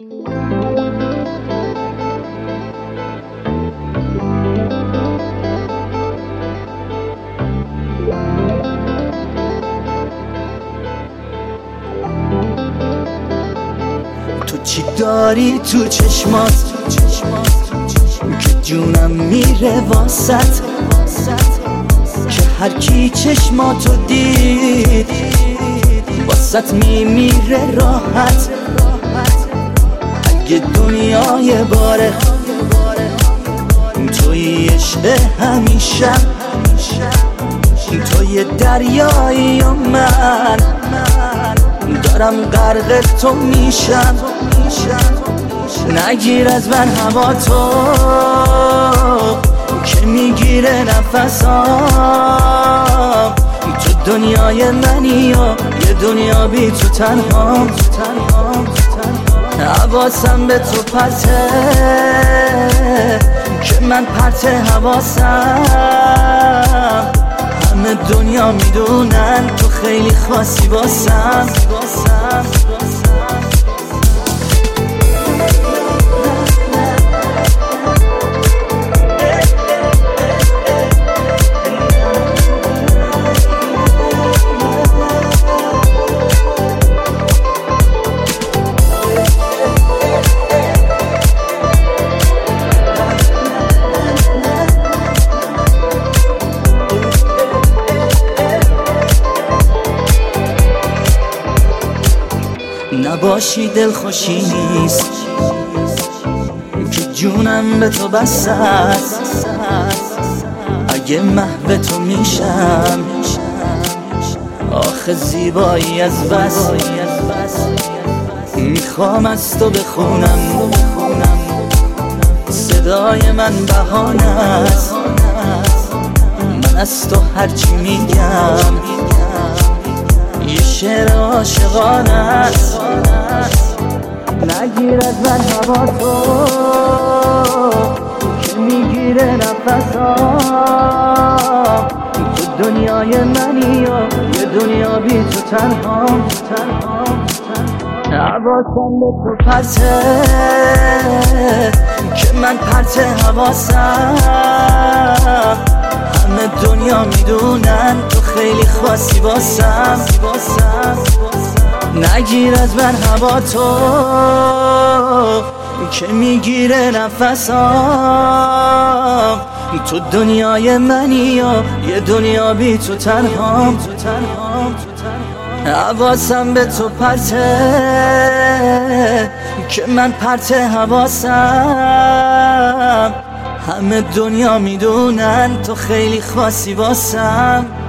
تو چی داری تو چشمات که جونم میره واسط، که هر کی چشماتو دید واسط میمیره راحت. اگه دنیای باره توی عشق همیشه، توی دریایی و من دارم غرق تو میشم. نگیر از من هوا تو که میگیره نفسام. تو دنیای منی و یه دنیا بی تو تنهام. حواسم به تو پرته که من پرت حواسم. همه دنیا میدونن تو خیلی خاصی واسم. نباشی دلخوشی نیست که جونم به تو بس است. اگه محو تو میشم آخه زیبایی از بس. میخوام از تو بخونم، صدای من بهانه است. من از تو هرچی میگم یه شعر عاشقانه است. نگیر از من هوا تو که میگیره نفسام. تو دنیای منی و یه دنیا بی تو تنهام. حواسم به تو پرته که من پرت حواسم. همه دنیا میدونن تو خیلی خاصی واسم. نگیر از من هوا تو که میگیره نفسام. تو دنیای منی و یه دنیا بی تو تنهام. حواسم به تو پرته که من پرت حواسم. همه دنیا میدونن تو خیلی خاصی واسم.